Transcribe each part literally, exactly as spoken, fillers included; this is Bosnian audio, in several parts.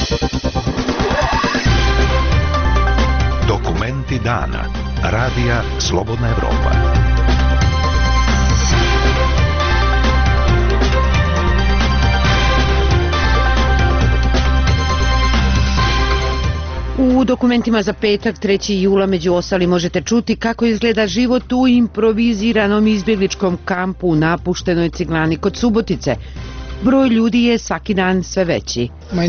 Dokumenti dana. Radija Slobodna Evropa. U dokumentima za petak, trećeg jula, među ostalim možete čuti kako izgleda život u improviziranom izbjegličkom kampu u napuštenoj Ciglani kod Subotice. Broj ljudi je svaki dan sve veći.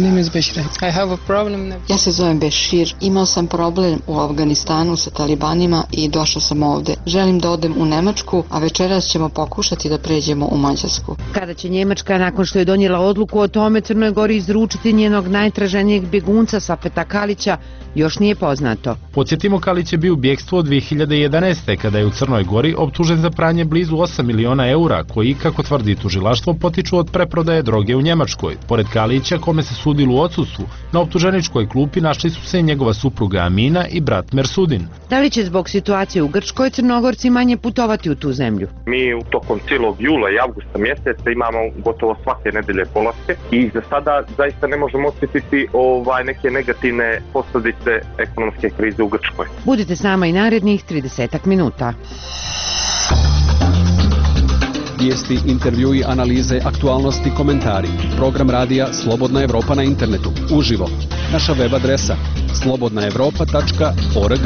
Ja se zovem Bešir. Imao sam problem u Afganistanu sa talibanima i došao sam ovde. Želim da odem u Nemačku, a večeras ćemo pokušati da pređemo u Mađarsku. Kada će Njemačka, nakon što je donijela odluku o tome, Crnoj Gori izručiti njenog najtraženijeg bjegunca Safeta Kalića, još nije poznato. Podsjetimo, Kalić je bio u bjegstvu od dve hiljade jedanaeste. kada je u Crnoj Gori optužen za pranje blizu osam miliona eura, koji, kako tvrdi tužilaštvo, potiču od preprodaje droge u Njemačkoj. Pored Kalića, kome se sudilo u odsustvu, na optuženičkoj klupi našli su se i njegova supruga Amina i brat Mersudin. Da li će zbog situacije u Grčkoj Crnogorci manje putovati u tu zemlju? Mi u tokom cijelog jula i avgusta mjeseca imamo gotovo svake nedelje polaske i za sada zaista ne možemo osjetiti ovaj neke negativne posljedice ekonomske krize u Grčkoj. Budite s nama i narednih trideset minuta. Vijesti, intervjui, analize, aktualnosti, komentari. Program radija Slobodna Evropa na internetu. Uživo. Naša web adresa slobodna evropa tačka org.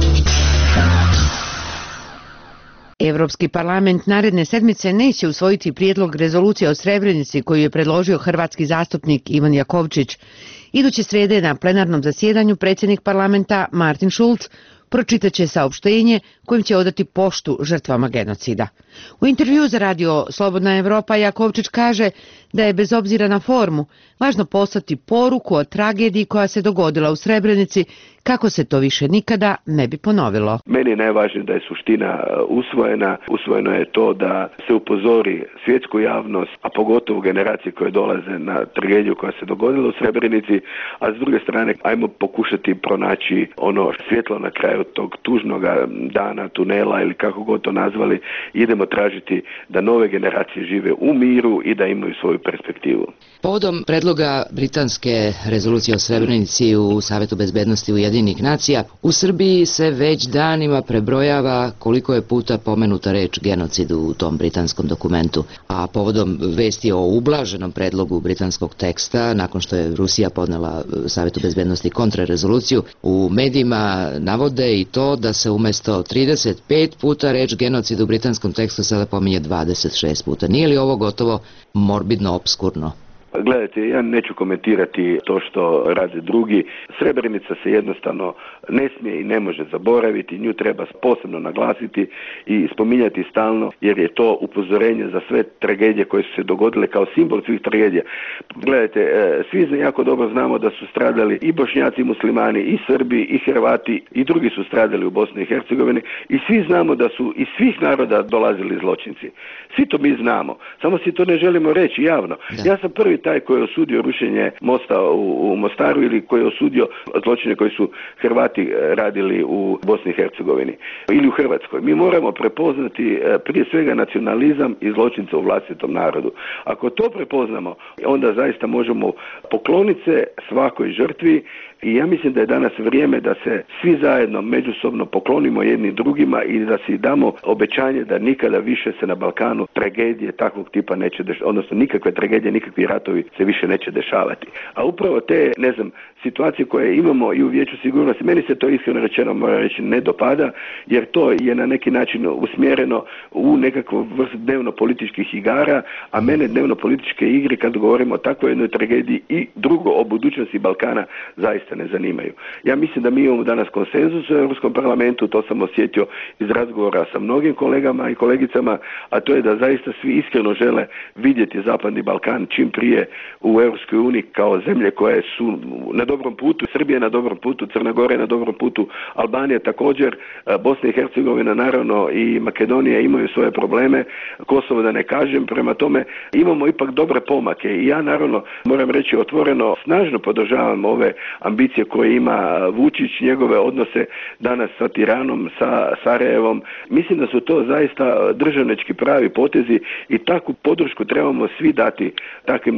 Evropski parlament naredne sedmice neće usvojiti prijedlog rezolucije o Srebrenici koju je predložio hrvatski zastupnik Ivan Jakovčić. Iduće srijede na plenarnom zasjedanju predsjednik parlamenta Martin Schulz pročitat će saopštenje kojim će odati poštu žrtvama genocida. U intervju za radio Slobodna Evropa Jakovčić kaže da je bez obzira na formu važno poslati poruku o tragediji koja se dogodila u Srebrenici kako se to više nikada ne bi ponovilo. Meni je najvažnije da je suština usvojena. Usvojeno je to da se upozori svjetsku javnost, a pogotovo generacije koje dolaze na tragediju koja se dogodila u Srebrenici, a s druge strane ajmo pokušati pronaći ono svjetlo na kraju tog tužnog dana, tunela ili kako god to nazvali. Idemo tražiti da nove generacije žive u miru i da imaju svoju perspektivu. Povodom predloga britanske rezolucije o Srebrenici u Savetu bezbednosti Ujedinjenih nacija, u Srbiji se već danima prebrojava koliko je puta pomenuta reč genocid u tom britanskom dokumentu. A povodom vesti o ublaženom predlogu britanskog teksta, nakon što je Rusija podnela Savetu bezbednosti kontrarezoluciju, u medijima navode i to da se umjesto trideset pet puta reč genocid u britanskom tekstu sada pominje dvadeset šest puta. Nije li ovo gotovo morbidno obskurno? Gledajte, ja neću komentirati to što rade drugi. Srebrenica se jednostavno ne smije i ne može zaboraviti, nju treba posebno naglasiti i spominjati stalno, jer je to upozorenje za sve tragedije koje su se dogodile kao simbol svih tragedija. Gledajte, svi jako dobro znamo da su stradali i Bošnjaci, i Muslimani, i Srbi, i Hrvati, i drugi su stradali u Bosni i Hercegovini, i svi znamo da su iz svih naroda dolazili zločinci. Svi to mi znamo, samo si to ne želimo reći javno. Da. Ja sam prvi taj koji je osudio rušenje mosta u, u Mostaru ili koji je osudio zločine koji su Hrvati radili u Bosni i Hercegovini ili u Hrvatskoj. Mi moramo prepoznati prije svega nacionalizam i zločinca u vlastitom narodu. Ako to prepoznamo, onda zaista možemo pokloniti se svakoj žrtvi. I ja mislim da je danas vrijeme da se svi zajedno međusobno poklonimo jedni drugima i da si damo obećanje da nikada više se na Balkanu tragedije takvog tipa neće dešavati, odnosno nikakve tragedije, nikakvi ratovi se više neće dešavati. A upravo te, ne znam, situacije koje imamo i u Vijeću sigurnosti, meni se to iskreno rečeno, moram reći, ne dopada, jer to je na neki način usmjereno u nekakvu vrst dnevno-političkih igara, a mene dnevno-političke igre, kad govorimo o takvoj jednoj tragediji i drugo o budućnosti Balkana, zaista ne zanimaju. Ja mislim da mi imamo danas konsenzus u Europskom parlamentu, to sam osjetio iz razgovora sa mnogim kolegama i kolegicama, a to je da zaista svi iskreno žele vidjeti Zapadni Balkan čim prije u Europskoj uniji kao zemlje koje su na dobrom putu. Srbija je na dobrom putu, Crna Gora je na dobrom putu, Albanija također, Bosna i Hercegovina naravno i Makedonija imaju svoje probleme, Kosovo da ne kažem, prema tome imamo ipak dobre pomake i ja naravno moram reći otvoreno, snažno podržavam ove ambicije koje ima Vučić, njegove odnose danas sa Tiranom, sa Sarajevom. Mislim da su to zaista državnički pravi potezi i takvu podršku trebamo svi dati takvim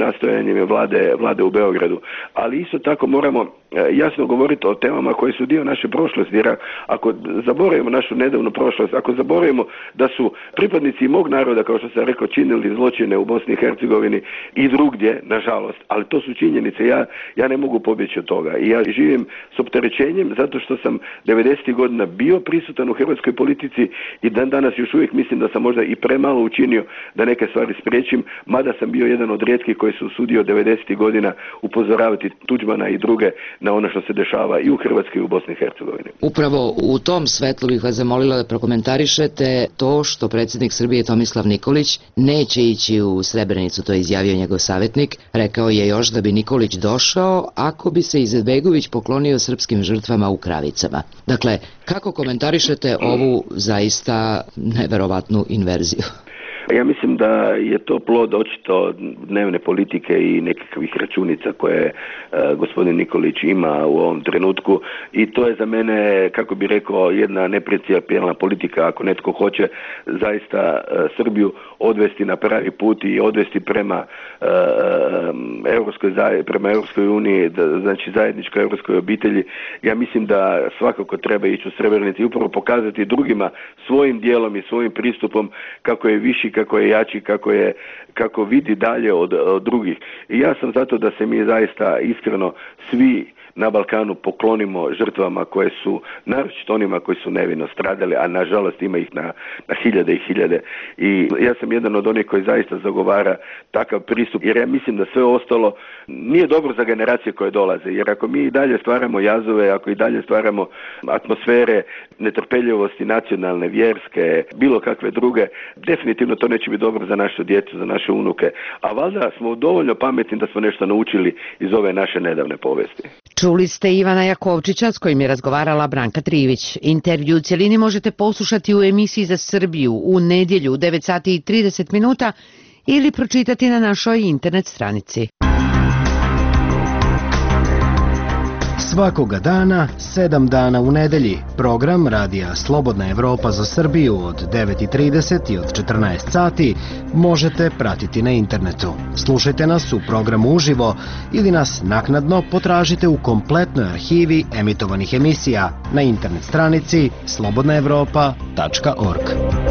nastojanjem vlade, vlade u Beogradu. Ali isto tako moramo jasno govoriti o temama koje su dio naše prošlosti, jer ako zaboravimo našu nedavnu prošlost, ako zaboravimo da su pripadnici mog naroda, kao što sam rekao, činili zločine u Bosni i Hercegovini i drugdje, nažalost, ali to su činjenice, ja, ja ne mogu pobjeći od toga. I ja živim s opterećenjem zato što sam devedesetih godina bio prisutan u hrvatskoj politici i dan danas još uvijek mislim da sam možda i premalo učinio da neke stvari spriječim, mada sam bio jedan od rijetkih koji su usudio devedesetih godina upozoravati Tuđmana i druge na ono što se dešava i u Hrvatskoj i u Bosni i Hercegovini. Upravo u tom svetlu bih vas zamolila da prokomentarišete to što predsjednik Srbije Tomislav Nikolić neće ići u Srebrenicu, to je izjavio njegov savjetnik. Rekao je još da bi Nikolić došao ako bi se Izetbegović poklonio srpskim žrtvama u Kravicama. Dakle, kako komentarišete ovu zaista neverovatnu inverziju? Ja mislim da je to plod očito dnevne politike i nekakvih računica koje e, gospodin Nikolić ima u ovom trenutku i to je za mene, kako bi rekao, jedna neprincipijelna politika. Ako netko hoće zaista e, Srbiju odvesti na pravi put i odvesti prema e, Europskoj, prema Europskoj uniji, da, znači zajedničkoj europskoj obitelji, ja mislim da svakako treba ići u Srebrenici i upravo pokazati drugima svojim dijelom i svojim pristupom kako je viši, kako je jači, kako je, kako vidi dalje od, od drugih. I ja sam zato da se mi zaista iskreno svi na Balkanu poklonimo žrtvama koje su, naročito onima koji su nevino stradali, a nažalost ima ih na, na hiljade i hiljade. I ja sam jedan od onih koji zaista zagovara takav pristup, jer ja mislim da sve ostalo nije dobro za generacije koje dolaze, jer ako mi i dalje stvaramo jazove, ako i dalje stvaramo atmosfere netrpeljivosti nacionalne, vjerske, bilo kakve druge, definitivno to neće biti dobro za našu djecu, za naše unuke. A valjda smo dovoljno pametni da smo nešto naučili iz ove naše nedavne povesti. Čuli ste Ivana Jakovčića s kojim je razgovarala Branka Trivić. Intervju u cjelini možete poslušati u emisiji za Srbiju u nedjelju u devet sati i trideset minuta ili pročitati na našoj internet stranici. Svakoga dana, sedam dana u nedelji, program Radija Slobodna Evropa za Srbiju od devet i trideset i od četrnaest sati možete pratiti na internetu. Slušajte nas u programu uživo ili nas naknadno potražite u kompletnoj arhivi emitovanih emisija na internet stranici slobodna evropa tačka org.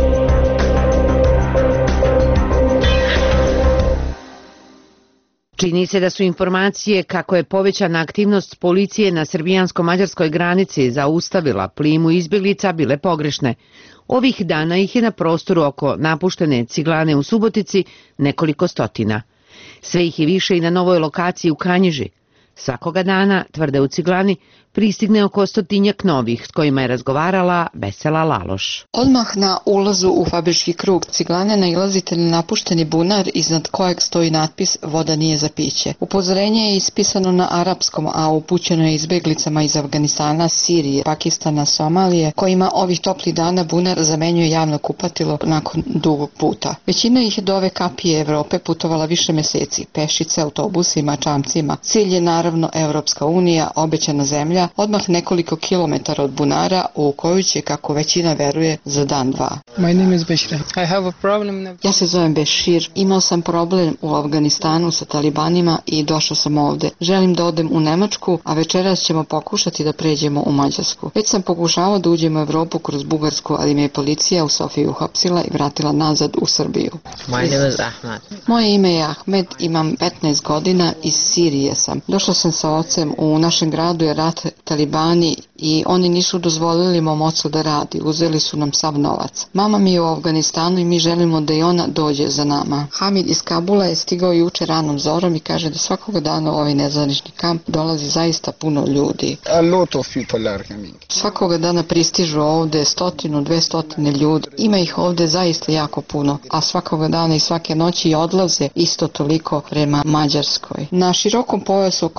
Čini se da su informacije kako je povećana aktivnost policije na srbijansko-mađarskoj granici zaustavila plimu izbjeglica bile pogrešne. Ovih dana ih je na prostoru oko napuštene Ciglane u Subotici nekoliko stotina. Sve ih je više i na novoj lokaciji u Kanjiži. Svakoga dana, tvrde u Ciglani, pristigne oko stotinjak novih s kojima je razgovarala Vesela Laloš. Odmah na ulazu u fabrički krug Ciglane nailazite na napušteni bunar iznad kojeg stoji natpis "Voda nije za piće". Upozorenje je ispisano na arapskom, a upućeno je izbjeglicama iz Afganistana, Sirije, Pakistana, Somalije, kojima ovih toplih dana bunar zamenjuje javno kupatilo nakon dugog puta. Većina ih je do ove kapije Evrope putovala više mjeseci, pešice, autobusima, čamcima. Cilj je naravno Evropska unija, obećana zemlja, odmah nekoliko kilometara od bunara u koju će, kako većina veruje, za dan dva. My name is Bashir. I have a problem. Ja se zovem Bešir. Imao sam problem u Afganistanu sa talibanima i došao sam ovde. Želim da odem u Nemačku, a večeras ćemo pokušati da pređemo u Mađarsku. Već sam pokušavao da uđem u Evropu kroz Bugarsku, ali me je policija u Sofiji uhapsila i vratila nazad u Srbiju. My name is Ahmed. Moje ime je Ahmed, imam petnaest godina, iz Sirije sam. Došao sam sa ocem, u našem gradu je rat, talibani, i oni nisu dozvolili mom ocu da radi, uzeli su nam sav novac. Mama mi je u Afganistanu i mi želimo da i ona dođe za nama. Hamid iz Kabula je stigao juče ranom zorom i kaže da svakoga dana u ovaj nezvanični kamp dolazi zaista puno ljudi. A lot of people are coming. Svakoga dana pristižu ovde stotinu, dve stotine ljudi. Ima ih ovde zaista jako puno, a svakoga dana i svake noći odlaze isto toliko prema Mađarskoj. Na širokom pojasu oko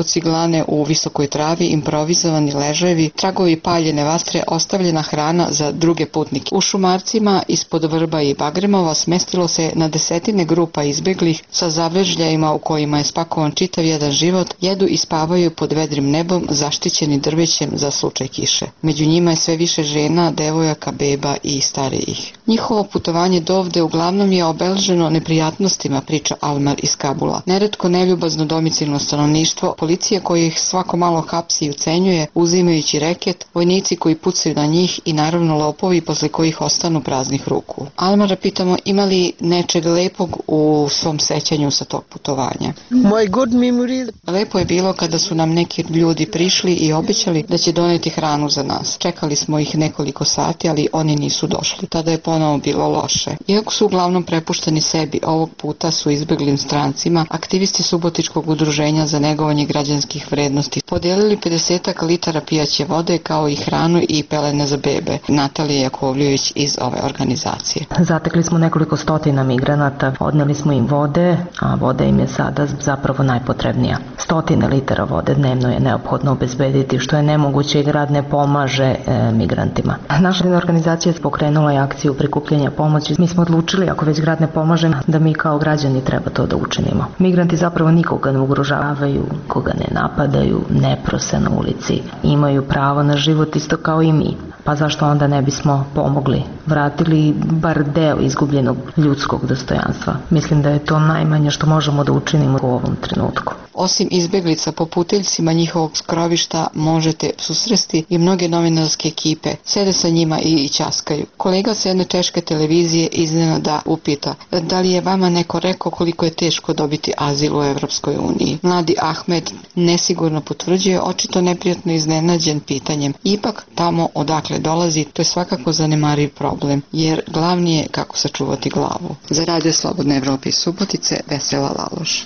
ciglane u visokoj travi, improvizovani ležajevi, tragovi paljene vatre, ostavljena hrana za druge putnike. U šumarcima ispod vrba i bagremova smestilo se na desetine grupa izbeglih sa zavrežljajima u kojima je spakovan čitav jedan život, jedu i spavaju pod vedrim nebom, zaštićeni drvećem za slučaj kiše. Među njima je sve više žena, devojaka, beba i starijih. Njihovo putovanje dovde uglavnom je obeleženo neprijatnostima, priča Almar iz Kabula. Neretko neljubazno domicilno stanovništvo, policija koja ih svako malo hapsi i ucenjuje, uzimajući reket, vojnici koji pucaju na njih i naravno lopovi posle kojih ostanu praznih ruku. Almara pitamo ima li nečeg lepog u svom sećanju sa tog putovanja. My good memories. Lepo je bilo kada su nam neki ljudi prišli i obećali da će doneti hranu za nas. Čekali smo ih nekoliko sati, ali oni nisu došli. Tada je ponovo bilo loše. Iako su uglavnom prepušteni sebi, ovog puta su izbeglim strancima, aktivisti Subotičkog udruženja za negovanje građanskih vrednosti podelili pedeset litara pijaće vode kao i hranu i pelene za bebe. Natalija Jakovljević iz ove organizacije. Zatekli smo nekoliko stotina migranata, odneli smo im vode, a voda im je sada zapravo najpotrebnija. Stotine litara vode dnevno je neophodno obezbediti, što je nemoguće i grad ne pomaže e, migrantima. Naša organizacija pokrenula je akciju prikupljanja pomoći. Mi smo odlučili, ako već grad ne pomaže, da mi kao građani treba to da učinimo. Migranti zapravo nikoga ne ugrožavaju, koga ne napadaju, ne prose na ulici. Imaju pravo na život isto kao i mi. Pa zašto onda ne bismo pomogli, vratili bar deo izgubljenog ljudskog dostojanstva? Mislim da je to najmanje što možemo da učinimo u ovom trenutku. Osim izbeglica po putiljcima njihovog skrovišta možete susresti i mnoge novinarske ekipe. Sede sa njima i ćaskaju. Kolega sa jedne češke televizije iznenada upita da li je vama neko rekao koliko je teško dobiti azil u Evropskoj uniji. Mladi Ahmed nesigurno potvrđuje, očito neprijatno iznenađen pitanjem. Ipak tamo odakle dolazi, to je svakako zanemariv problem, jer glavni je kako sačuvati glavu. Za Radio Slobodne Evrope iz Subotice, Vesela Laloš.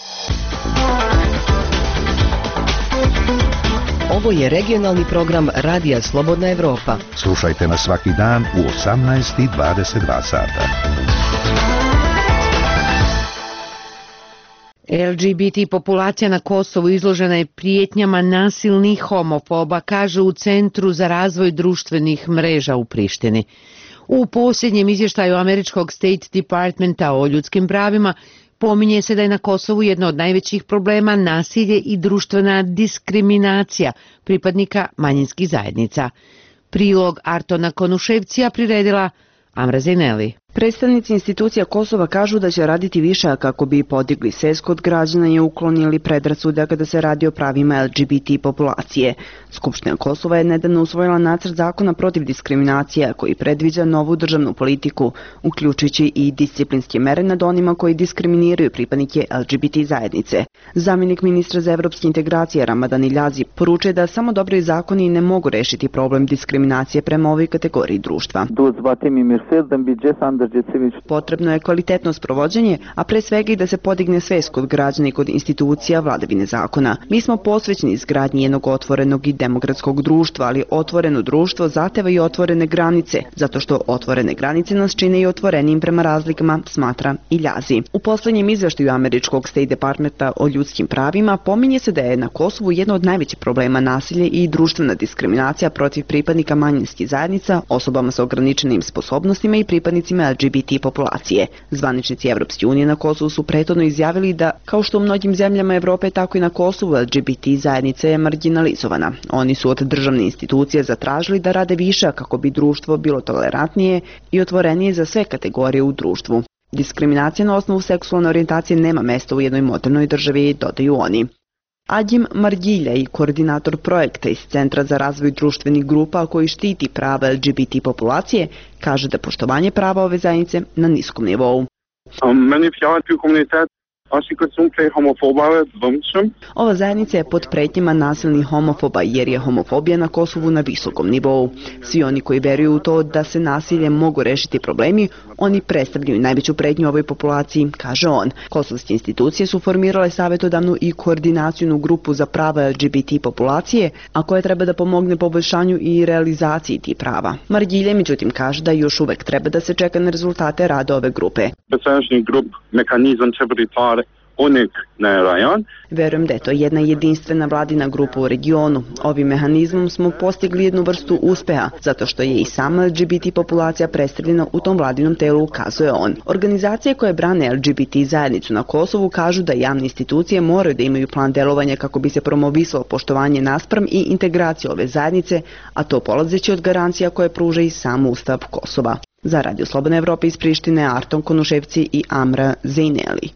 Ovo je regionalni program Radija Slobodna Evropa. Slušajte nas svaki dan u osamnaest i dvadeset dva sata. L G B T populacija na Kosovu izložena je prijetnjama nasilnih homofoba, kaže u Centru za razvoj društvenih mreža u Prištini. U posljednjem izvještaju američkog State Departmenta o ljudskim pravima pominje se da je na Kosovu jedno od najvećih problema nasilje i društvena diskriminacija pripadnika manjinskih zajednica. Prilog Artona Konuševcija priredila Amra Zejneli. Predstavnici institucija Kosova kažu da će raditi više kako bi podigli svest kod građana i uklonili predrasude kada se radi o pravima L G B T populacije. Skupština Kosova je nedavno usvojila nacrt zakona protiv diskriminacije koji predviđa novu državnu politiku, uključujući i disciplinske mere nad onima koji diskriminiraju pripadnike L G B T zajednice. Zamjenik ministra za evropske integracije Ramadan Iljazi poručuje da samo dobri zakoni ne mogu rešiti problem diskriminacije prema ovoj kategoriji društva. Potrebno je kvalitetno sprovođenje, a pre svega i da se podigne svest kod građana i kod institucija vladavine zakona. Mi smo posvećeni izgradnji jednog otvorenog i demokratskog društva, ali otvoreno društvo zateva i otvorene granice, zato što otvorene granice nas čine i otvorenim prema razlikama, smatra Iljazi. U poslednjem izveštaju američkog State Departmenta o ljudskim pravima pominje se da je na Kosovu jedno od najvećih problema nasilje i društvena diskriminacija protiv pripadnika manjinskih zajednica, osobama sa ograničenim sposobnostima i pripadnicima L G B T populacije. Zvaničnici Evropske unije na Kosovu su prethodno izjavili da, kao što u mnogim zemljama Evrope, tako i na Kosovu L G B T zajednica je marginalizovana. Oni su od državne institucije zatražili da rade više kako bi društvo bilo tolerantnije i otvorenije za sve kategorije u društvu. Diskriminacija na osnovu seksualne orijentacije nema mesta u jednoj modernoj državi, dodaju oni. Adjim Margilja i koordinator projekta iz Centra za razvoj društvenih grupa koji štiti prava L G B T populacije, kaže da poštovanje prava ove zajednice na niskom nivou. Ova zajednica je pod pretnjama nasilnih homofoba jer je homofobija na Kosovu na visokom nivou. Svi oni koji veruju u to da se nasiljem mogu rešiti problemi, oni predstavljaju najveću pretnju ovoj populaciji, kaže on. Kosovske institucije su formirale savjetodavnu i koordinacijnu grupu za prava L G B T populacije, a koja treba da pomogne poboljšanju i realizaciji tih prava. Margilje, međutim, kaže da još uvek treba da se čeka na rezultate rada ove grupe. unik rajon. Verujem da je to jedna jedinstvena vladina grupa u regionu. Ovim mehanizmom smo postigli jednu vrstu uspeha, zato što je i sama L G B T populacija predstavljena u tom vladinom telu, ukazuje on. Organizacije koje brane L G B T zajednicu na Kosovu kažu da javne institucije moraju da imaju plan delovanja kako bi se promovisalo poštovanje naspram i integraciju ove zajednice, a to polazeći od garancija koje pruža i sam Ustav Kosova. Za Radio Slobodna Evropa iz Prištine, Arton Konuševci i Amra Zejneli.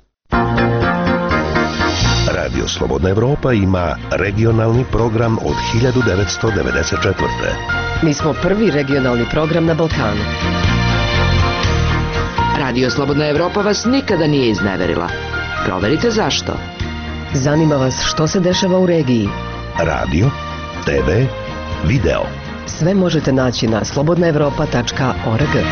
Radio Slobodna Evropa ima regionalni program od hiljadu devetsto devedeset četvrte. Mi smo prvi regionalni program na Balkanu. Radio Slobodna Evropa vas nikada nije izneverila. Proverite zašto. Zanima vas što se dešava u regiji. Radio, te ve, video. Sve možete naći na slobodna evropa tačka org.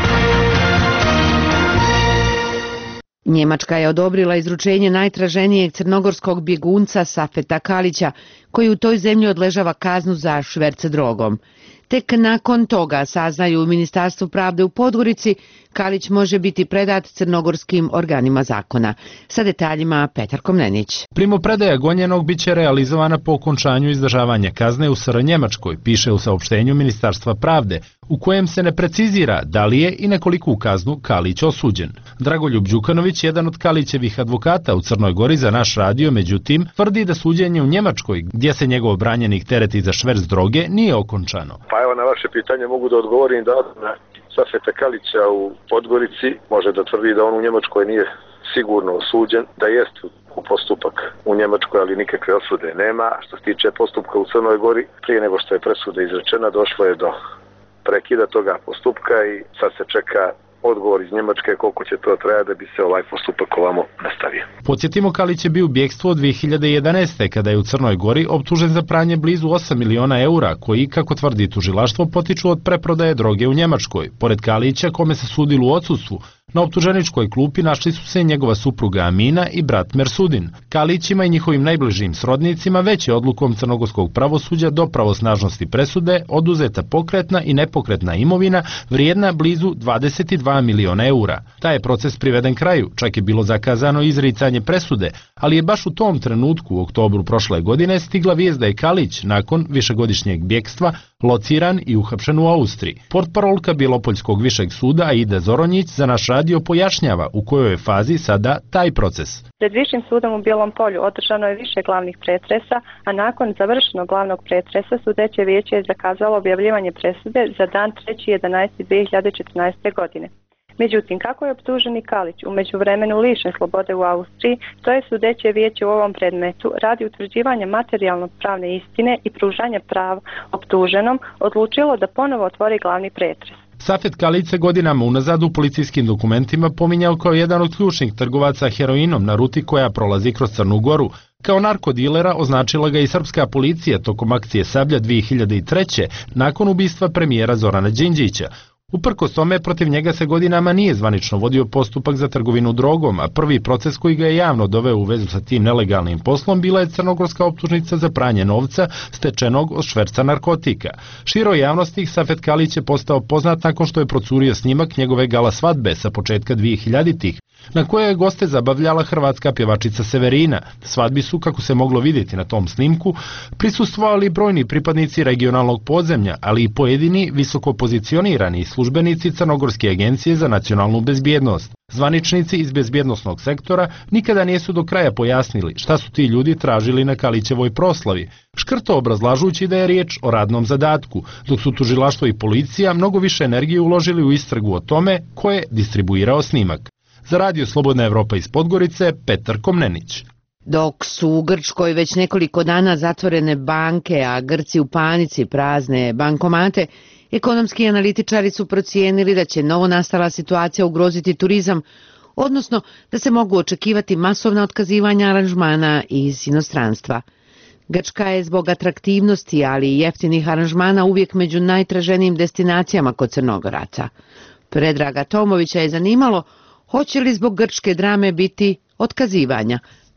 Njemačka je odobrila izručenje najtraženijeg crnogorskog bjegunca Safeta Kalića, koji u toj zemlji odležava kaznu za šverce drogom. Tek nakon toga, saznaju u Ministarstvu pravde u Podgorici, Kalić može biti predat crnogorskim organima zakona. Sa detaljima Petar Komnenić. Primopredaja gonjenog biće realizovana po okončanju izdržavanja kazne u S R Njemačkoj, piše u saopštenju Ministarstva pravde, u kojem se ne precizira da li je i na koliku kaznu Kalić osuđen. Dragoljub Đukanović, jedan od Kalićevih advokata u Crnoj Gori za naš radio, međutim, tvrdi da suđenje u Njemačkoj, gdje se njegov branjenik tereti za šverc droge, nije okončano. Pa evo na vaše pitanje mogu da odgovorim da na Safeta Kalića u Podgorici može da tvrdi da on u Njemačkoj nije sigurno osuđen, da jest u postupak u Njemačkoj, ali nikakve osude nema. Što se tiče postupka u Crnoj Gori, prije nego što je presuda izrečena, došlo je do prekida toga postupka i sad se čeka odgovor iz Njemačke koliko će to trajati da bi se ovaj postupak ovamo nastavio. Podsjetimo, Kalić je bio u bjegstvu od dve hiljade jedanaeste. kada je u Crnoj Gori optužen za pranje blizu osam miliona eura, koji, kako tvrdi tužilaštvo, potiču od preprodaje droge u Njemačkoj. Pored Kalića, kome se sudilo u odsustvu, na optuženičkoj klupi našli su se njegova supruga Amina i brat Mersudin. Kalićima i njihovim najbližim srodnicima već je odlukom crnogorskog pravosuđa do pravosnažnosti presude oduzeta pokretna i nepokretna imovina vrijedna blizu dvadeset dva miliona eura. Taj je proces priveden kraju, čak je bilo zakazano izricanje presude, ali je baš u tom trenutku u oktobru prošle godine stigla vijest da je Kalić, nakon višegodišnjeg bjegstva, lociran i uhapšen u Austriji. Portparolka Bjelopoljskog višeg suda Aida Zoronjić za naš radio pojašnjava u kojoj je fazi sada taj proces. Pred Višim sudom u Bijelom Polju održano je više glavnih pretresa, a nakon završenog glavnog pretresa sudeće vijeće je zakazalo objavljivanje presude za dan treći jedanaesti dve hiljade četrnaeste. godine. Međutim, kako je optuženi Kalić u međuvremenu lišen slobode u Austriji, to je sudeće vijeće u ovom predmetu radi utvrđivanja materijalno pravne istine i pružanja prava optuženom odlučilo da ponovo otvori glavni pretres. Safet Kalić se godinama unazad u policijskim dokumentima pominjao kao jedan od ključnih trgovaca heroinom na ruti koja prolazi kroz Crnu Goru. Kao narkodilera označila ga i srpska policija tokom akcije Sablja dve hiljade treće. nakon ubistva premijera Zorana Đinđića. Uprkos tome, protiv njega se godinama nije zvanično vodio postupak za trgovinu drogom, a prvi proces koji ga je javno doveo u vezu sa tim nelegalnim poslom bila je crnogorska optužnica za pranje novca stečenog od šverca narkotika. Široj javnosti Safet Kalić je postao poznat nakon što je procurio snimak njegove gala svadbe sa početka dve hiljaditih, na koje je goste zabavljala hrvatska pjevačica Severina. Svadbi su, kako se moglo vidjeti na tom snimku, prisustvovali brojni pripadnici regionalnog podzemlja, ali i pojedini visoko pozicionirani službenici Crnogorske agencije za nacionalnu bezbjednost. Zvaničnici iz bezbjednosnog sektora nikada nisu do kraja pojasnili šta su ti ljudi tražili na Kalićevoj proslavi, škrto obrazlažući da je riječ o radnom zadatku, dok su tužilaštvo i policija mnogo više energije uložili u istragu o tome ko je distribuirao snimak. Za Radio Slobodna Evropa iz Podgorice, Petar Komnenić. Dok su u Grčkoj već nekoliko dana zatvorene banke, a Grci u panici prazne bankomate, ekonomski analitičari su procijenili da će novonastala situacija ugroziti turizam, odnosno da se mogu očekivati masovna otkazivanja aranžmana iz inostranstva. Grčka je zbog atraktivnosti, ali i jeftinih aranžmana uvijek među najtraženijim destinacijama kod Crnogoraca. Predraga Tomovića je zanimalo hoće li zbog grčke drame biti otkazivanja.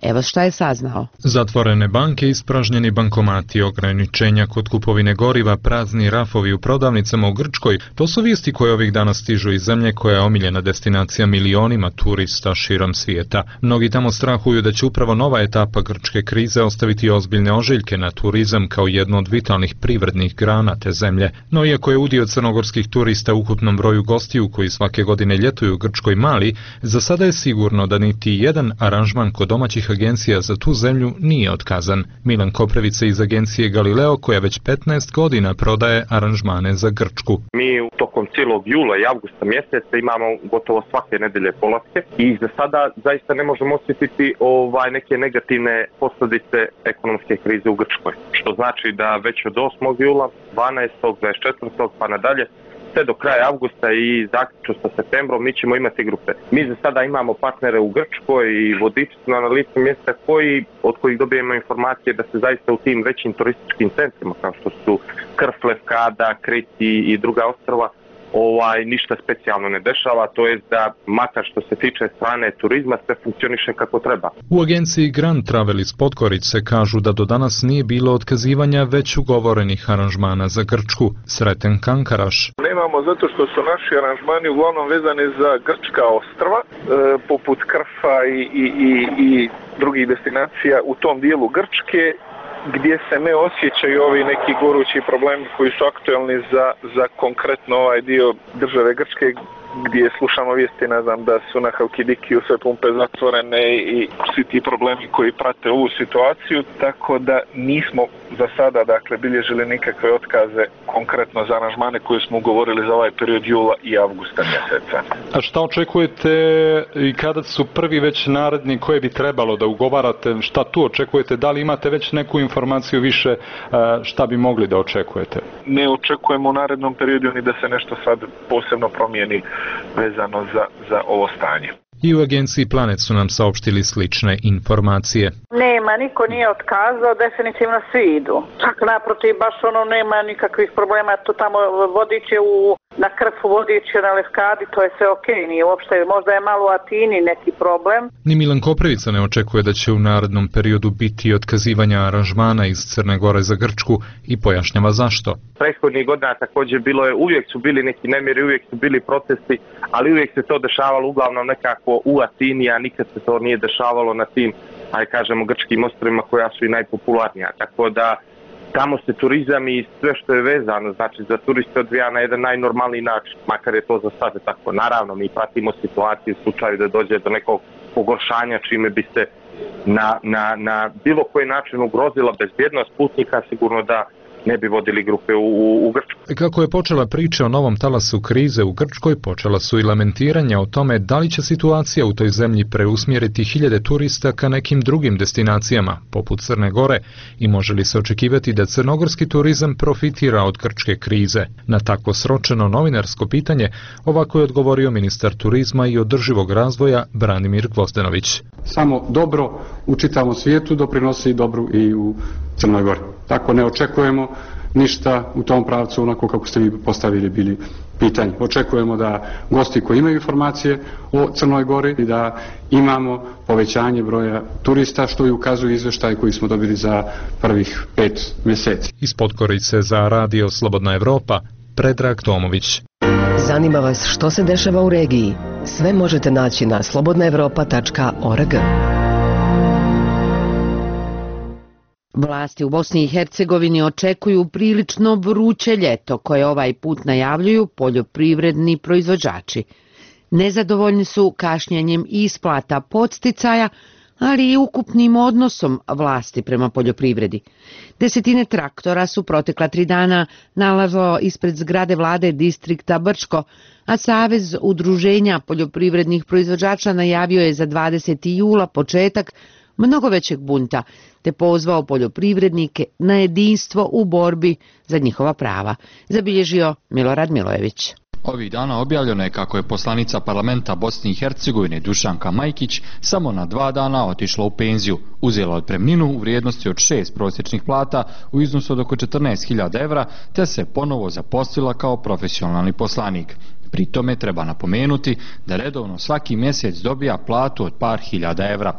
Evo šta je saznao. Zatvorene banke, ispražnjeni bankomati, ograničenja kod kupovine goriva, prazni rafovi u prodavnicama u Grčkoj, to su vijesti koje ovih dana stižu iz zemlje koja je omiljena destinacija milionima turista širom svijeta. Mnogi tamo strahuju da će upravo nova etapa grčke krize ostaviti ozbiljne ožiljke na turizam kao jedno od vitalnih privrednih grana te zemlje. No iako je udio crnogorskih turista u ukupnom broju gostiju koji svake godine ljetuju u Grčkoj mali, za sada je sigurno da niti jedan aranžman kod domaćih agencija za tu zemlju nije otkazan. Milan Koprevica iz agencije Galileo, koja već petnaest godina prodaje aranžmane za Grčku. Mi tokom cijelog jula i avgusta mjeseca imamo gotovo svake nedelje polaske i za sada zaista ne možemo osjetiti ovaj neke negativne posljedice ekonomske krize u Grčkoj. Što znači da već od osmog jula, dvanaestog, dvadeset četvrtog pa nadalje, sve do kraja avgusta i zaključno sa septembrom mi ćemo imati grupe. Mi za sada imamo partnere u Grčkoj i vodiči na licu mjesta koji, od kojih dobijemo informacije da se zaista u tim većim turističkim centrima kao što su Krf, Lefkada, Kriti i druga ostrva ovaj ništa specijalno ne dešava, to je da makar što se tiče strane turizma sve funkcioniše kako treba. U agenciji Grand Travel iz Podgorice kažu da do danas nije bilo otkazivanja već ugovorenih aranžmana za Grčku. Sreten Kankaraš. Nemamo zato što su naši aranžmani uglavnom vezani za grčka ostrva, e, poput Krfa i, i, i, i drugih destinacija u tom dijelu Grčke, gdje se ne osjećaju ovi neki gorući problemi koji su aktualni za, za konkretno ovaj dio države Grčke, gdje slušamo vijesti, ne znam, da su na Halkidikiju sve pumpe zatvorene i svi ti problemi koji prate ovu situaciju, tako da nismo za sada, dakle, bilježili nikakve otkaze konkretno za aranžmane koje smo ugovorili za ovaj period jula i avgusta mjeseca. A šta očekujete i kada su prvi već naredni koje bi trebalo da ugovarate, šta tu očekujete, da li imate već neku informaciju više šta bi mogli da očekujete? Ne očekujemo u narednom periodu ni da se nešto sad posebno promijeni vezano za, za ovo stanje. I u agenciji Planet su nam saopštili slične informacije. Nema, niko nije otkazao, definitivno svi idu. Čak naprotiv, baš ono nema nikakvih problema, to tamo vodič je u, na Krfu, vodič je na Lefkadi, to je sve okej, okay, nije uopšte, možda je malo u Atini neki problem. Ni Milan Koprevica ne očekuje da će u narednom periodu biti otkazivanja aranžmana iz Crne Gore za Grčku i pojašnjava zašto. Prethodnih godina također bilo je, uvijek su bili neki nemiri, uvijek su bili protesti, ali uvijek se to dešavalo uglavnom nekako u Atini, a nikad se to nije dešavalo na tim, aj kažemo, grčkim ostrvima koja su i najpopularnija. Tako da tamo se turizam i sve što je vezano, znači za turiste odvija na jedan najnormalniji način, makar je to za sada tako. Naravno, mi pratimo situaciju u slučaju da dođe do nekog pogoršanja čime bi se na, na, na bilo koji način ugrozila bezbjednost putnika, sigurno da ne bi vodili grupe u, u, u Grčku. Kako je počela priča o novom talasu krize u Grčkoj, počela su i lamentiranja o tome da li će situacija u toj zemlji preusmjeriti hiljade turista ka nekim drugim destinacijama, poput Crne Gore, i može li se očekivati da crnogorski turizam profitira od grčke krize. Na tako sročeno novinarsko pitanje ovako je odgovorio ministar turizma i održivog razvoja Branimir Gvozdenović. Samo dobro u čitavom svijetu doprinosi dobru i u Crnoj Gori. Tako ne očekujemo ništa u tom pravcu onako kako ste vi postavili bili pitanje. Očekujemo da gosti koji imaju informacije o Crnoj Gori i da imamo povećanje broja turista, što i ukazuje izvještaj koji smo dobili za prvih pet mjeseci. Iz Podgorice za Radio Slobodna Evropa, Predrag Tomović. Zanima vas što se dešava u regiji? Sve možete naći na slobodna evropa tačka org. Vlasti u Bosni i Hercegovini očekuju prilično vruće ljeto koje ovaj put najavljuju poljoprivredni proizvođači. Nezadovoljni su kašnjenjem isplata podsticaja, ali i ukupnim odnosom vlasti prema poljoprivredi. Desetine traktora su protekla tri dana nalazilo ispred zgrade vlade distrikta Brčko, a Savez udruženja poljoprivrednih proizvođača najavio je za dvadeseti jula početak mnogo većeg bunta, te pozvao poljoprivrednike na jedinstvo u borbi za njihova prava, zabilježio Milorad Milojević. Ovih dana objavljeno je kako je poslanica parlamenta Bosne i Hercegovine Dušanka Majkić samo na dva dana otišla u penziju, uzela otpremninu u vrijednosti od šest prosječnih plata u iznosu od oko četrnaest hiljada evra, te se ponovo zaposlila kao profesionalni poslanik. Pri tome treba napomenuti da redovno svaki mjesec dobija platu od par hiljada evra.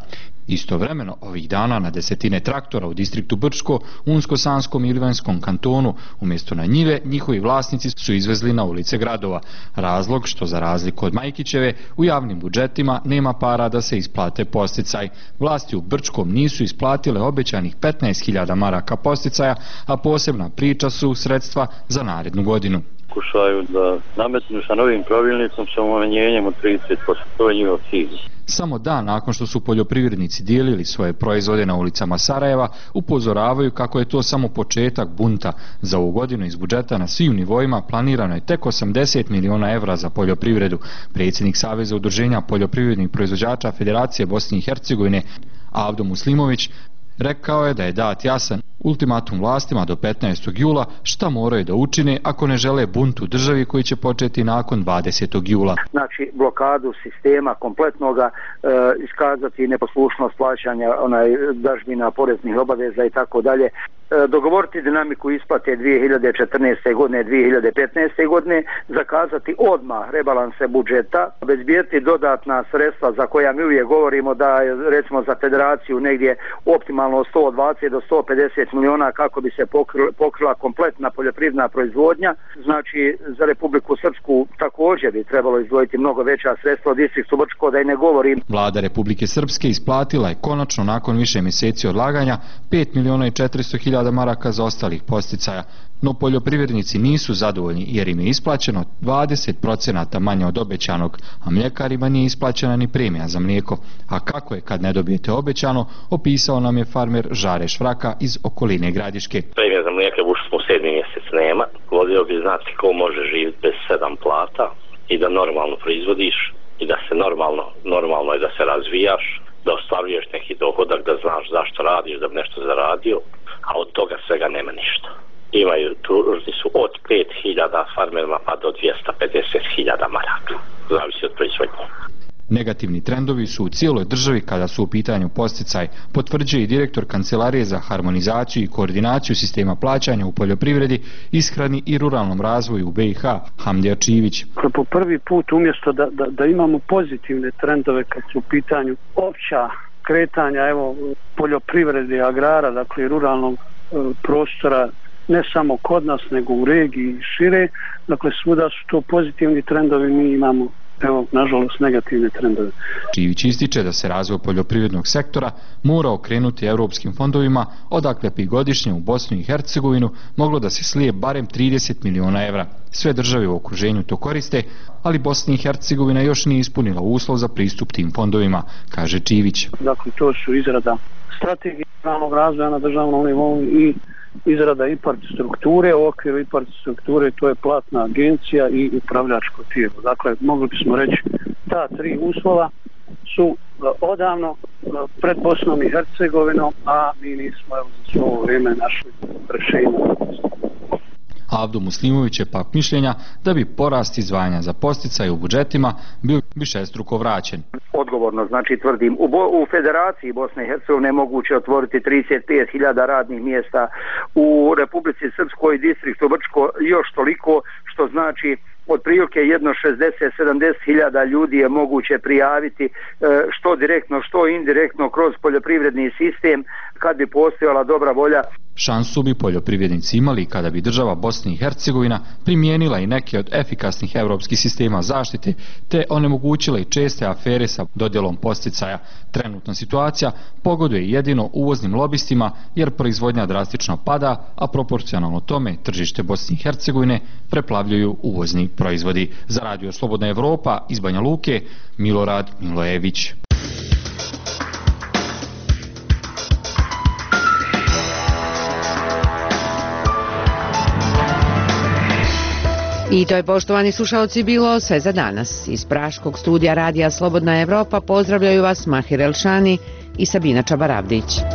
Istovremeno, ovih dana na desetine traktora u distriktu Brčko, Unsko-Sanskom i Livanjskom kantonu, umjesto na njive, njihovi vlasnici su izvezli na ulice gradova. Razlog što, za razliku od Majkićeve, u javnim budžetima nema para da se isplate posticaj. Vlasti u Brčkom nisu isplatile obećanih petnaest hiljada maraka posticaja, a posebna priča su sredstva za narednu godinu. Pokušaju da nametnu sa novim pravilnikom sa umanjenjem od trideset posto. To je njihov cilj. Samo dan nakon što su poljoprivrednici dijelili svoje proizvode na ulicama Sarajeva, upozoravaju kako je to samo početak bunta. Za ovu godinu iz budžeta na svim nivoima planirano je tek osamdeset miliona evra za poljoprivredu. Predsjednik Saveza udruženja poljoprivrednih proizvođača Federacije Bosne i Hercegovine, Avdo Muslimović, rekao je da je dat jasan ultimatum vlastima do petnaestog jula šta moraju da učine ako ne žele bunt u državi koji će početi nakon dvadesetog jula. Znači blokadu sistema kompletnoga, e, iskazati neposlušnost plaćanja onaj dažbina, poreznih obaveza i tako dalje. Dogovoriti dinamiku isplate dvije hiljade četrnaeste. godine, dvije hiljade petnaeste. godine, zakazati odmah rebalanse budžeta, obezbijeti dodatna sredstva za koja mi uvijek govorimo da je recimo za federaciju negdje optimalno sto dvadeset do sto pedeset miliona kako bi se pokrila, pokrila kompletna poljoprivredna proizvodnja. Znači za Republiku Srpsku također bi trebalo izdvojiti mnogo veća sredstva od distriktu Brčko, da i ne govorim. Vlada Republike Srpske isplatila je konačno nakon više mjeseci odlaganja pet miliona i četiristo hiljada maraka za ostalih posticaja, no poljoprivrednici nisu zadovoljni jer im je isplaćeno dvadeset procenata manje od obećanog, a mljekarima nije isplaćena ni premija za mlijeko. A kako je kad ne dobijete obećano, opisao nam je farmer Žare Švraka iz okoline Gradiške. Premija za mlijeka ušli smo u sedmi mjesec nema. Volio bi znati ko može živjeti bez sedam plata i da normalno proizvodiš i da se normalno, normalno je da se razvijaš, da ostvaruješ neki dohodak, da znaš zašto radiš, da bi nešto zaradio, a od toga svega nema ništa. Imaju tužni su od pet hiljada farmerima pa do dvjesto pedeset hiljada maraka, zavisi od proizvodnje. Negativni trendovi su u cijeloj državi kada su u pitanju posticaj, potvrđuje i direktor Kancelarije za harmonizaciju i koordinaciju sistema plaćanja u poljoprivredi, ishrani i ruralnom razvoju u B i H, Hamdija Čivić. Po prvi put umjesto da, da, da imamo pozitivne trendove kad su u pitanju opća kretanja, evo, poljoprivrede, agrara, dakle ruralnog e, prostora, ne samo kod nas, nego u regiji i šire, dakle svuda su to pozitivni trendovi, mi imamo, evo, nažalost, negativne trendove. Čivić ističe da se razvoj poljoprivrednog sektora mora okrenuti europskim fondovima, odakle bi godišnje u Bosnu i Hercegovinu moglo da se slije barem trideset miliona evra. Sve države u okruženju to koriste, ali Bosna i Hercegovina još nije ispunila uslov za pristup tim fondovima, kaže Čivić. Dakle, to su izrada strategije ruralnog razvoja na državnom nivou i izrada I P A R T strukture. U okviru I P A R T strukture to je platna agencija i upravljačko tijelo. Dakle, mogli bismo reći ta tri uslova su odavno pred Bosnom i Hercegovinom, a mi nismo evo, za svo ovo vrijeme našli rješenje. Avdo Muslimović je pak mišljenja da bi porast izdvajanja za posticaje u budžetima bio višestruko vraćen. Odgovorno, znači tvrdim, u, Bo- u Federaciji Bosne i Hercegovine je moguće otvoriti trideset pet hiljada radnih mjesta, u Republici Srpskoj distriktu Brčko još toliko, što znači otprilike jedno šezdeset sedamdeset hiljada ljudi je moguće prijaviti što direktno, što indirektno kroz poljoprivredni sistem kad bi postojala dobra volja. Šansu bi poljoprivrednici imali kada bi država Bosna i Hercegovina primijenila i neke od efikasnih europskih sistema zaštite te onemogućila i česte afere sa dodjelom posticaja. Trenutna situacija pogoduje jedino uvoznim lobistima jer proizvodnja drastično pada, a proporcionalno tome tržište Bosne i Hercegovine preplavljuju uvozni proizvodi. Za Radio Slobodna Evropa iz Banja Luke, Milorad Milojević. I to je, poštovani slušalci, bilo sve za danas. Iz Praškog studija Radija Slobodna Evropa pozdravljaju vas Mahir Elšani i Sabina Čabaravdić.